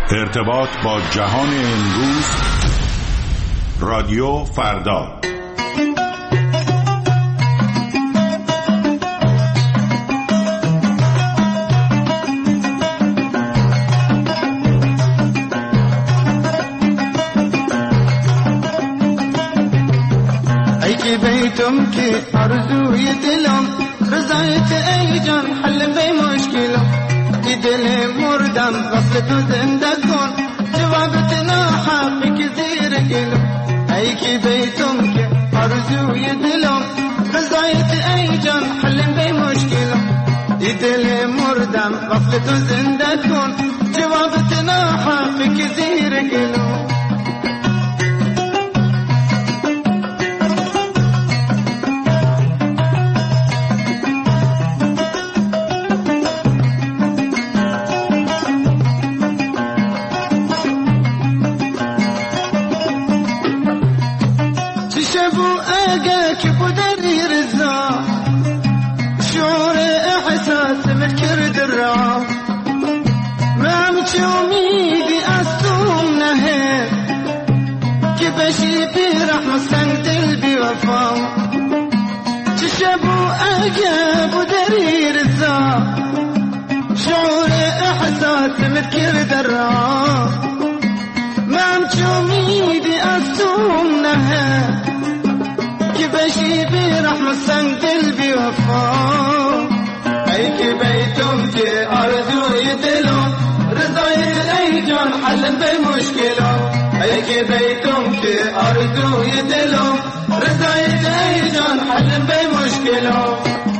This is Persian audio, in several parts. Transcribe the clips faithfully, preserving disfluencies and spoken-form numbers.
ارتباط با جهان امروز، رادیو فردا. ای که بیتم که آرزوی دلم، رضایت ای جان حل به مشکلم. ای دل مردم وصل تو زنده کن، جوابت ناحقی که زیر گلم. ای که بیتم که آرزوی دلم، رضایت ای جان حل به مشکلم. ای دل مردم وصل تو زنده کن، جوابت ناحقی که زیر گلم. مذكر درا ما مشومي دي أسومنها كبشي برحمة سنگ دل بوفا. أي كبيتم كي أرزو يدلو رضايت أي جان حل بمشكلة. أي كبيتم كي أرزو يدلو رضايت أي جان حل بمشكلة.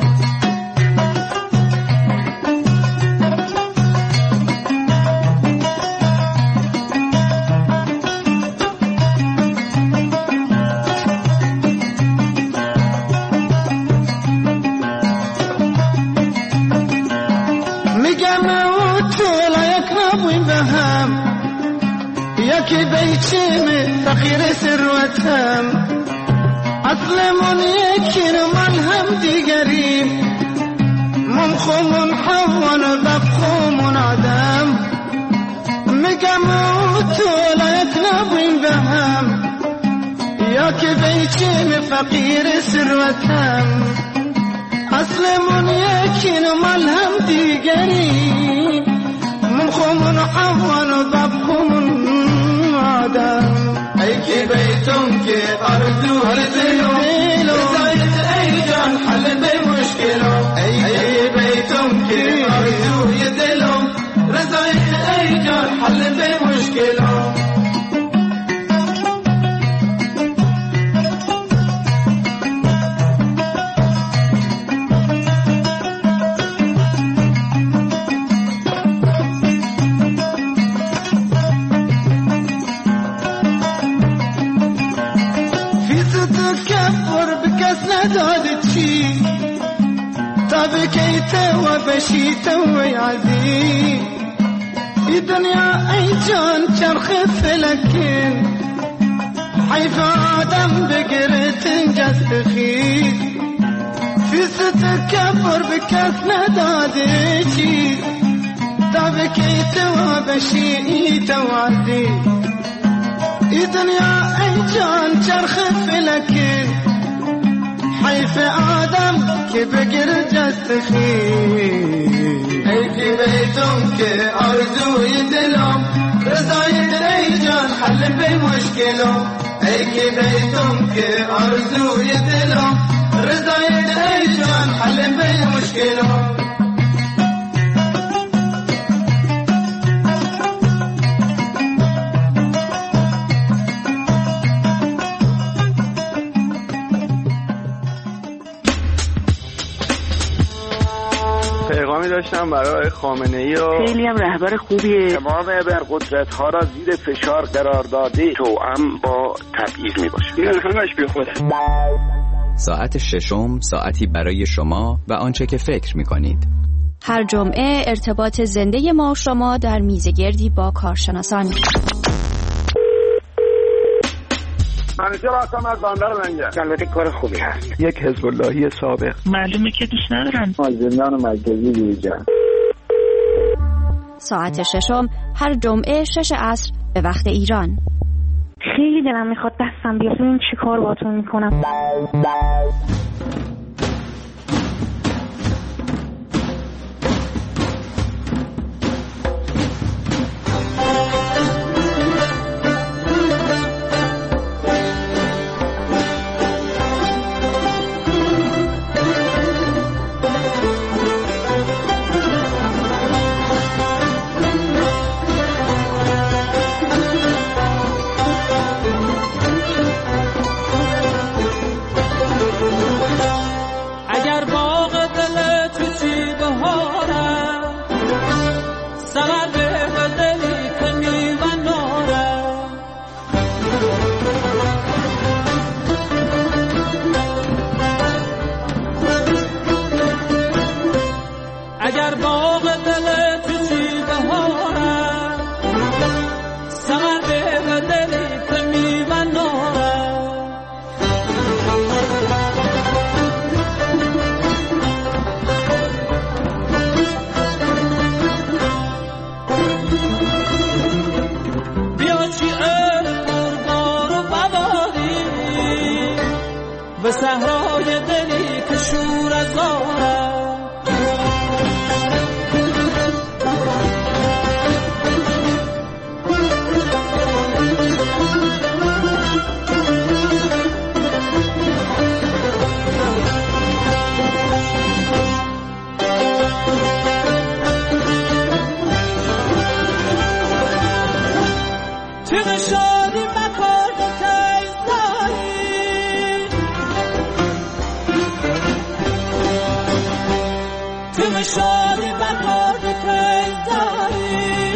ياكي بيتشمي فخير ثروتهم، أظلم يكين ملهم دي قريب، ممخم حون ببخم عدم. مقاموت ولا يكنبين بهم، ياكي بيتشمي فقير ثروتهم، أظلم يكين ملهم دي قريب، ممخم حون ببخم أي كي بيتم كي أرزو هرزلو رضايت أي جان حل بمشكلو. أي بيتم كي أرزو يدلو رضايت أي جان حل بمشكلو. بكيته وبشيته ويعزي الدنيا أي جان شرخ فلكين حيف آدم بقرت انجز خير في ستكبر بكثنا دادتي بكيته وبشيته وعزي الدنيا أي جان شرخ فلكين حيف آدم كي بقر جستخي. أي كي بيتم كي أرزو يدلم رضايت أي جان حل بمشكلة. أي كي بيتم كي أرزو يدلم رضايت أي جان حل بمشكلة. پیغامی داشتم برای خامنه‌ای و خیلی هم رهبر خوبیه. تمام ابرقدرت‌ها را زیر فشار قرار داده توأم با تبعیض میباشه. این همش بی خوده. ساعت ششم، ساعتی برای شما و آنچه که فکر میکنید. هر جمعه ارتباط زنده ما و شما در میزگردی با کارشناسان. منیجر هستم از بندر لنگر. البته کار خوبی هست. یک حزب اللهی سابق. معلومه که دوست ندارن. از زندان مرکزی بیرون. ساعت ششم هر جمعه شش عصر به وقت ایران. خیلی دلم میخواد دستم بیاد ببینم چی کار باهاتون میکنم. به صحرای دلی که شور از آره شادی بکار که داری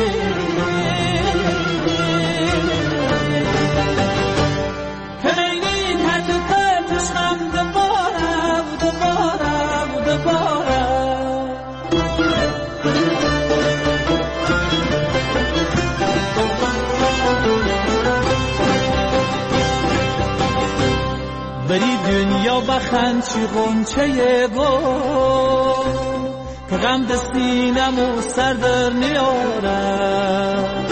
کنینی کت کتشم دوباره دوباره دوباره بری دنیا بخند چی غنچه گل که غم دستینمو سر در نیارم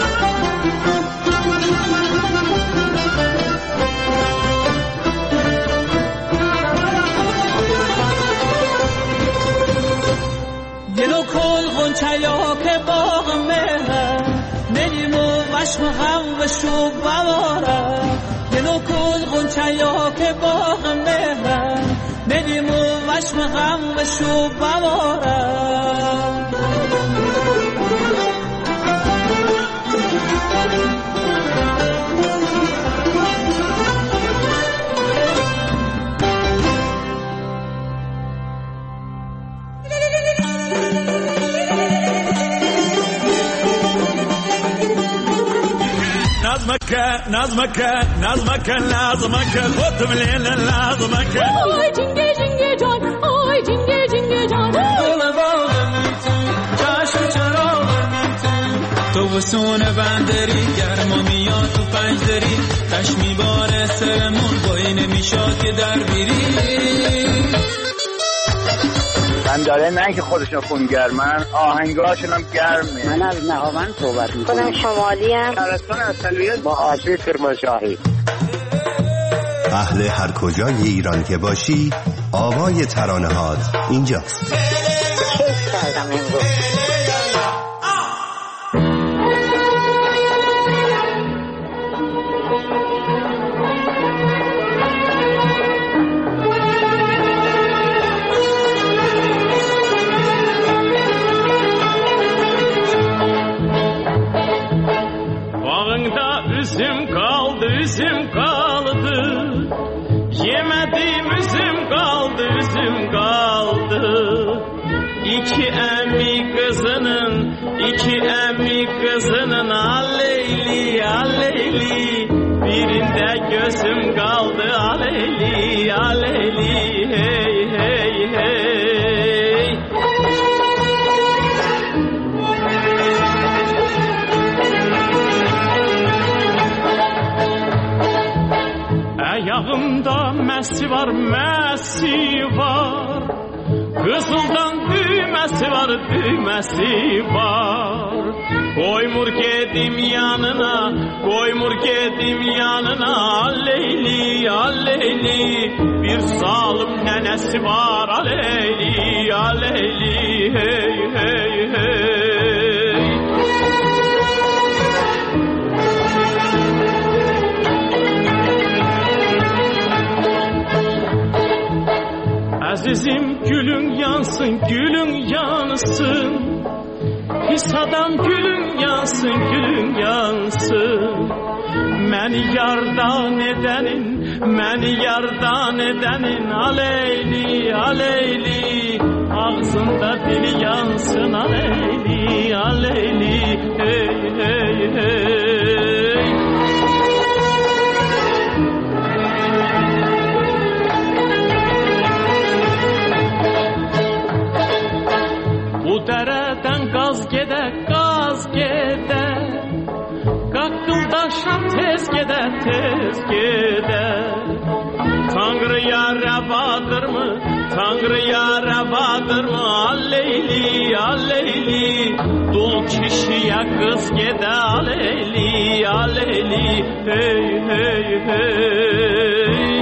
یه نو کل غنچه یا که باغ مهرم نلیمو وشم غم و شب بوارم یه نو کل غنچه یا که باغ مهرم نلیمو وشم غم و شب بوارم نظمك نظمك نظمك نظمك خدم ليلة نظمك آی جنگه جنگه جان آی جنگه جنگه جان دل باغ چشم چراغ تو وسون بندری گرما میاد تو پنجدری تشمی بار سرمون بایی نمیشاد که در بیری بنداره نه که خودشون خونگرمن آهنگاشون هم گرمه. من از نهاوند صحبت میکنم. خودم شمالی ام. شهرستان اصلیت با آشی کرمانشاهی. اهل هر کجای ایران که باشی آوای ترانه‌هات اینجاست. کیف کردم امروز. Üzüm kaldı, üzüm kaldı. Yemedim üzüm kaldı, üzüm kaldı. İki emmi kızının, iki emmi kızının aleyli, aleyli. Birinde gözüm kaldı, aleyli, aleyli. Hey, hey, hey. Ayağımda mesi var, mesi var. Kızıldan düğme düğmesi var, düğmesi var. Koymur gedim yanına, koymur gedim yanına. Aleyli, aleyli, bir zalim nenesi var. Aleyli, aleyli, hey, hey, hey. Azizim gülün yansın, gülün yansın. Pis adam gülün yansın, gülün yansın. Məni yardan edenin, məni yardan edenin. Aleyli, aleyli, ağzında dili yansın. Aleyli, aleyli, hey, hey, hey. Bu dereden gaz gede, gaz gede. Qaqqıldaşan tez gede, tez gede. Tanrıya rəvadırmı, Tanrıya rəvadırmı? Aleyli, aleyli, dul kişiye kız gede. Aleyli, aleyli, hey, hey, hey.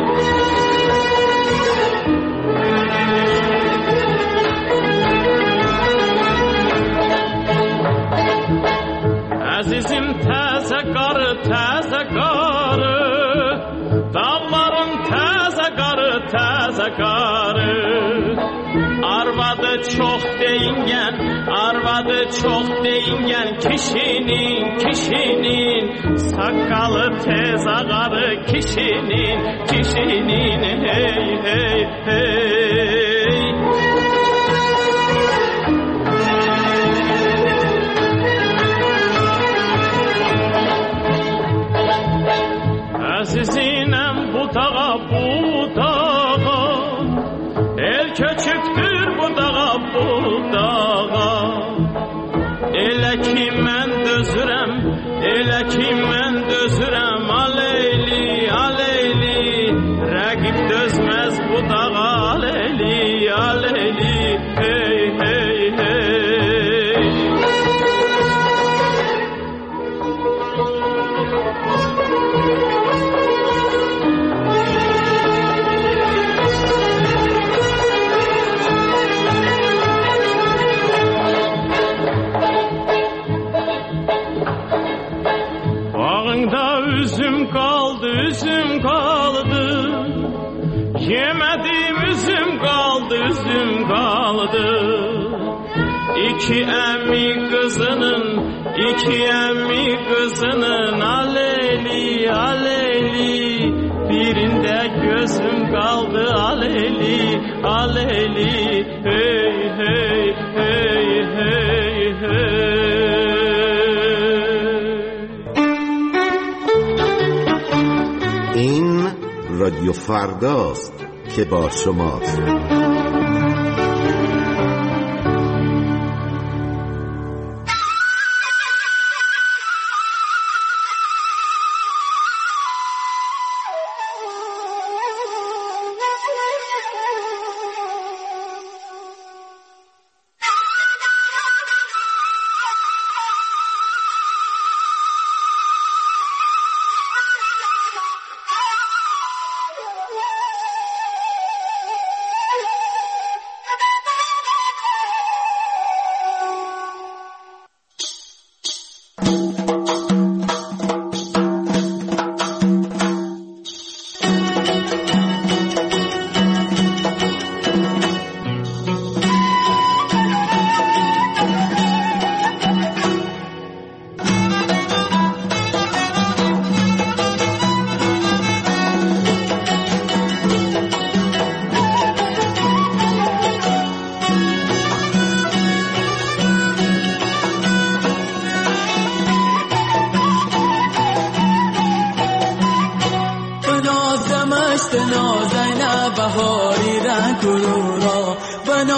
Azizim təzə qarı, təzə qarı. Dağların təzə qarı, təzə qarı. Arvadı çox deyingen, arvadı çox deyingen. Kişinin, kişinin sakalı tez ağarı. Kişinin, kişinin hey, hey, hey. Azizinem bu dağa, bu dağa. El köçüktür bu dağa, bu dağa. Elə ki mən dözürəm, elə ki mən dözürəm. Aleyli, aleyli, rəqib dözməz bu dağa. Aleyli, aleyli, hey, hey, hey. Bağında üzüm kaldı, üzüm kaldı. Yemedim üzüm kaldı, üzüm kaldı. İki emmi kızının, iki emmi kızının. Aleyli, aleyli, birinde gözüm kaldı. Aleyli, aleyli, hey, hey, hey, hey, hey. این رادیو فرداست که با شماست. بهاری رنگ رو را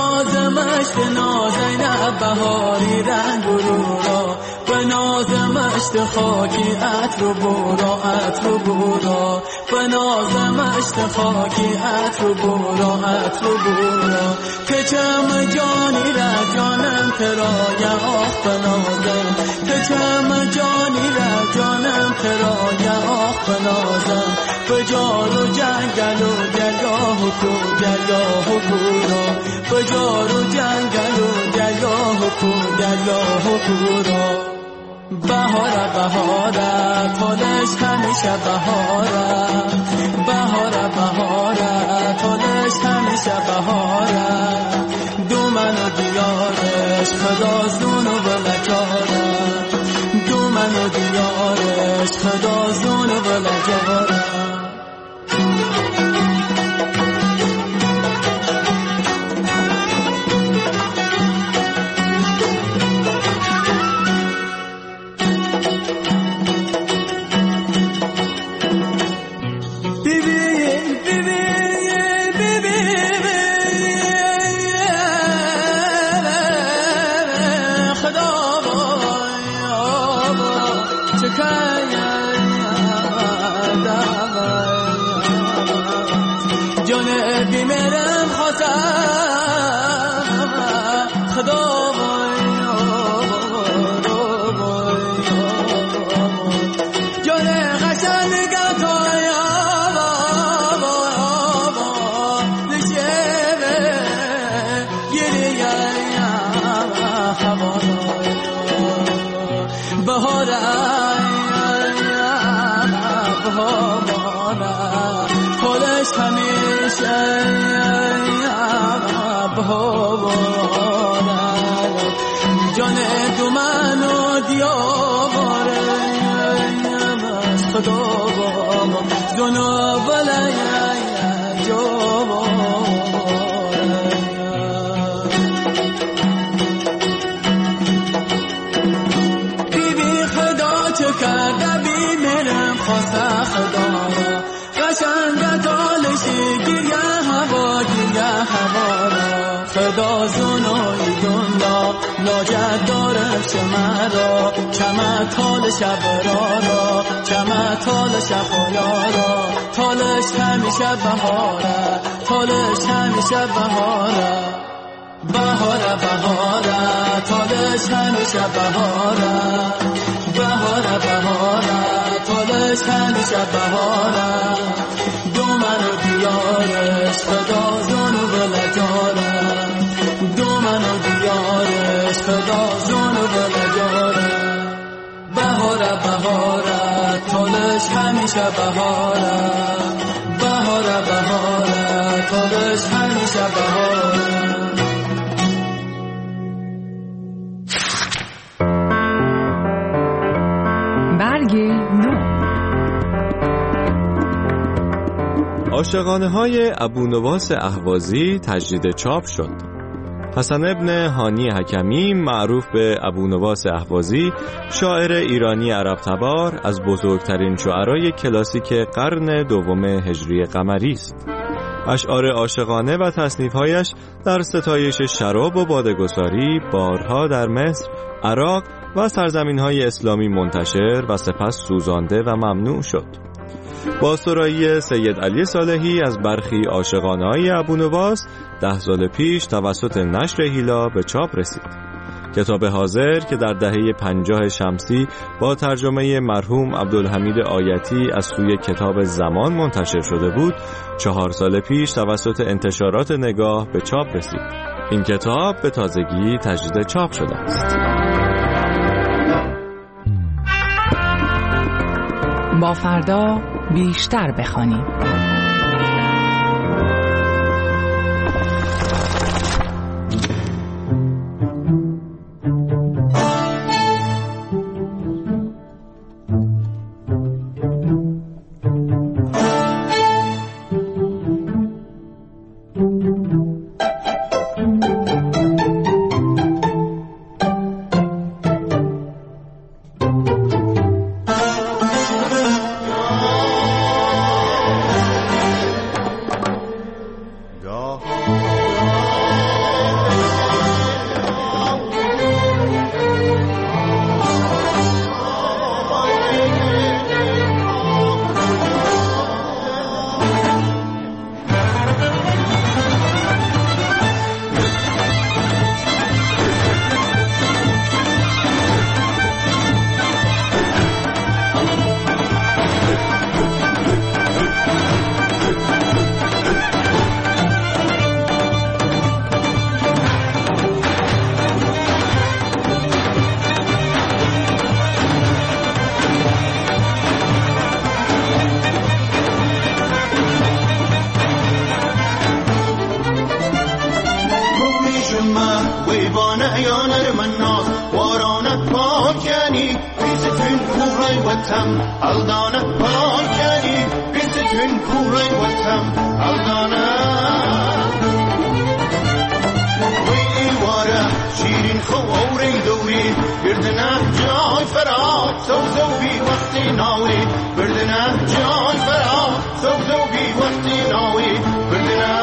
بنازمش بنازینه بهاری رنگ رو را بنازمش مشت خاکی عطر و برا عطر و برا بنازم مشت خاکی عطر و برا عطر و برا که چم جانی را جانم ترا یا آخ بنازم که چم جانی را جانم ترا یا آخ بنازم بجار و جنگل و درگاه و کو درگاه و کورا بجار و جنگل و درگاه و کو درگاه و کورا بهاره بهاره تالش همیشه بهاره بهاره بهاره تالش همیشه بهاره دومن و دیارش خدا زون و بلجاره دومن و دیارش خدا زون و بلجاره جان تو منو دیواره خدا بابا دنیا بلای بی بی خدا چه کرده بی میرم خواسته خدا را قشنگ تالشی گیره هوا گیره هوا را خدا زونوی دنیا لاجد دارم شما را کمه تال شب را را کمه تال شب را تالش همیشه بهاره تالش همیشه بهاره بهاره بهاره تالش همیشه بهاره بهاره بهاره تالش همیشه بهاره دومن و دیارش خدا زونو بلجاره دومن و دیارش خدا زونو بلجاره بهاره بهاره تالش همیشه بهاره بهاره بهاره تالش همیشه بهاره برگ نو عاشقانه های ابونواس اهوازی تجدید چاپ شد. حسن ابن هانی حکمی معروف به ابونواس اهوازی شاعر ایرانی عرب تبار از بزرگترین شعرای کلاسیک قرن دوم هجری قمری است. اشعار عاشقانه و تصنیف‌هایش در ستایش شراب و باده‌گساری بارها در مصر، عراق و سرزمین‌های اسلامی منتشر و سپس سوزانده و ممنوع شد. با سرایی سید علی صالحی از برخی عاشقانه‌های ابونواس ده سال پیش توسط نشر هیلا به چاپ رسید. کتاب حاضر که در دهه پنجاه شمسی با ترجمه مرحوم عبدالحمید آیتی از سوی کتاب زمان منتشر شده بود، چهار سال پیش توسط انتشارات نگاه به چاپ رسید. این کتاب به تازگی تجدید چاپ شده است. با فردا بیشتر بخوانیم. tün kuray vatam aldana pakani biz tün kuray vatam aldana وی واره شیرین خواری دوری بردنه جای فرا سوزو بی وقتی ناوری بردنه جای فرا سوزو بی وقتی ناوری بردنه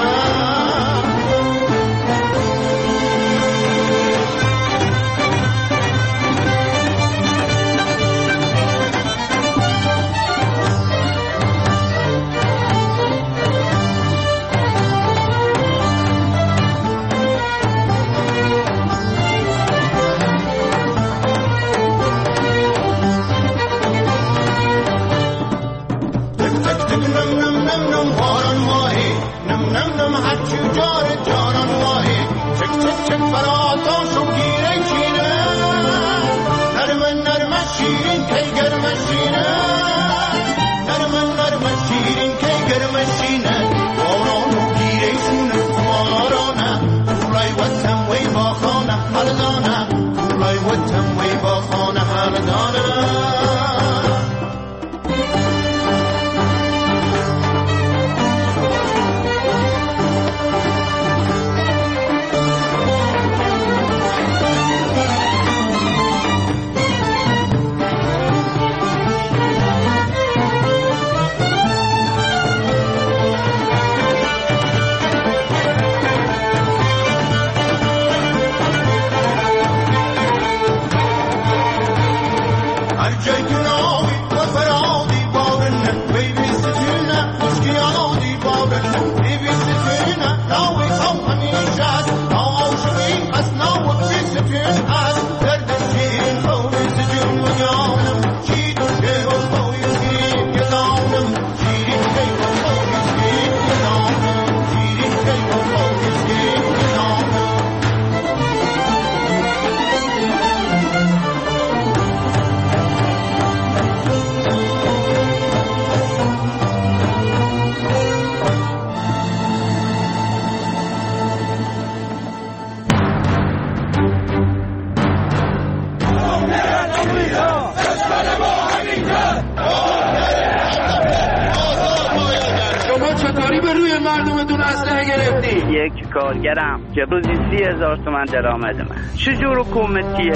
یک کارگرم که روزی سی هزار تومن درآمد من چجور حکومتیه؟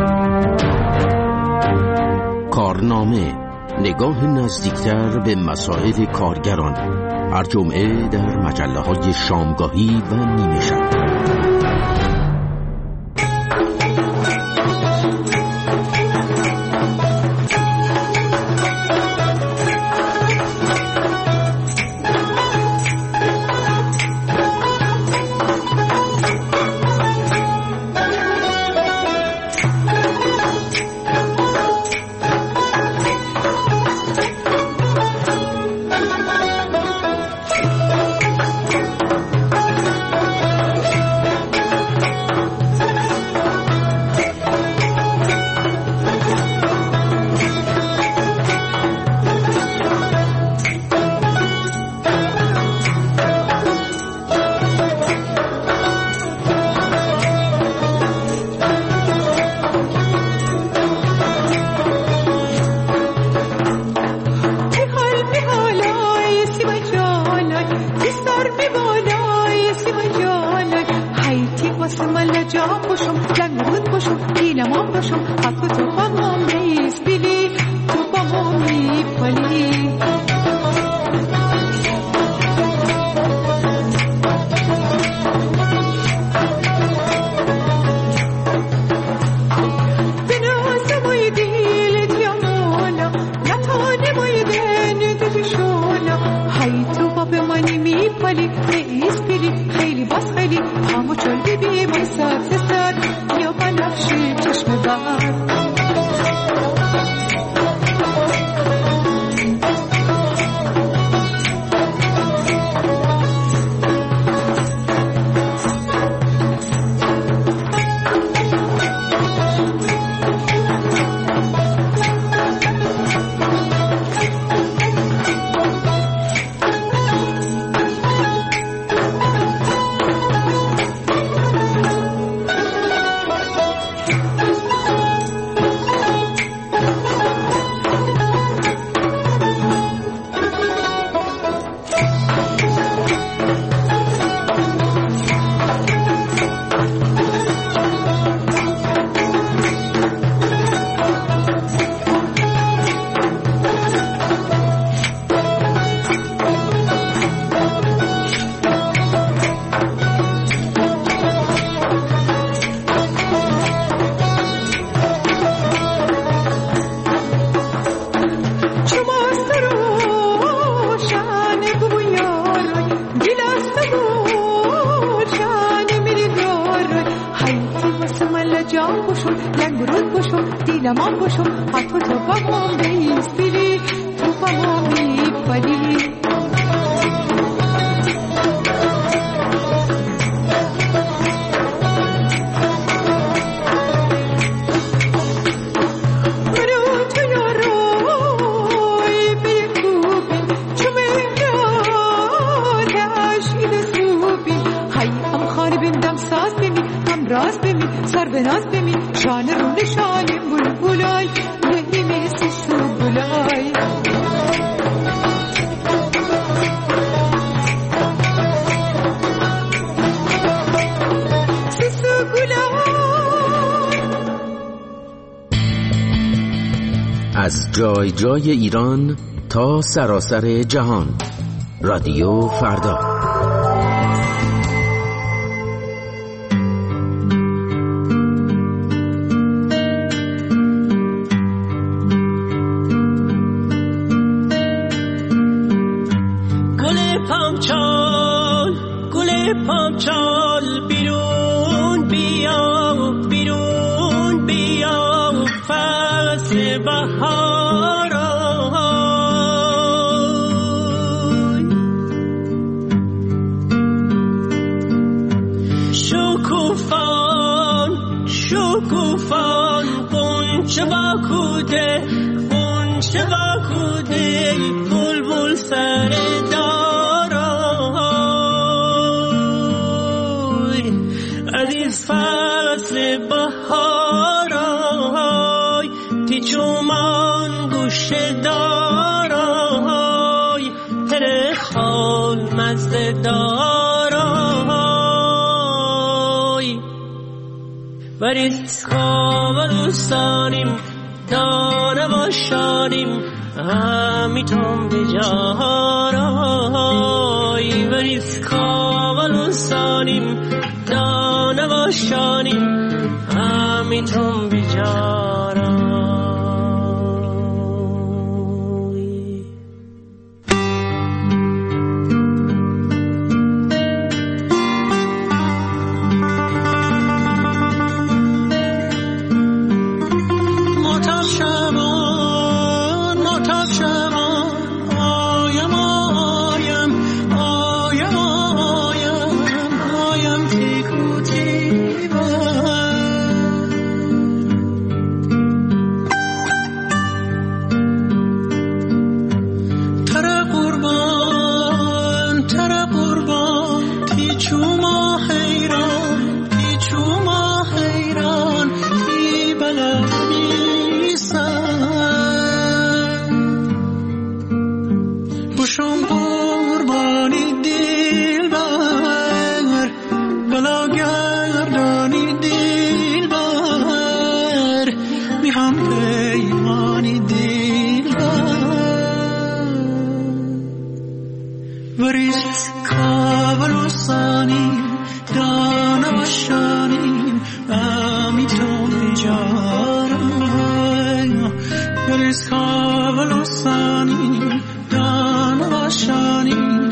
کارنامه، نگاه نزدیکتر به مسائل کارگران، هر جمعه در مجله های شامگاهی و نیمه شب. دیلمان باشو حتی تو با هم بیستیلی تو با هم بیفالی سر به ناز بمی شان رو نشانیم بول بولای نهیمی سیسو بولای سیسو بولای. از جای جای ایران تا سراسر جهان، رادیو فردا. پامچال بیرون بیا بیرون بیا فصل بهار شکوفان شکوفان قنچه با کوده قنچه با کوده بلبل سر فصل بهارای تی چومان گوشه دارای تره خال مزده دارای وریز خواب دوستانیم دانه باشانیم همیتون بجارای وریز خواب دوستانیم دانه باشانیم همیتون بیجارم. معتاب شبان معتاب شبان آیم آیم آیم آیم آیم تیکو وریز کابل و سانیم دانه باشانیم همیتون بیجارم وریز کابل و سانیم دانه باشانیم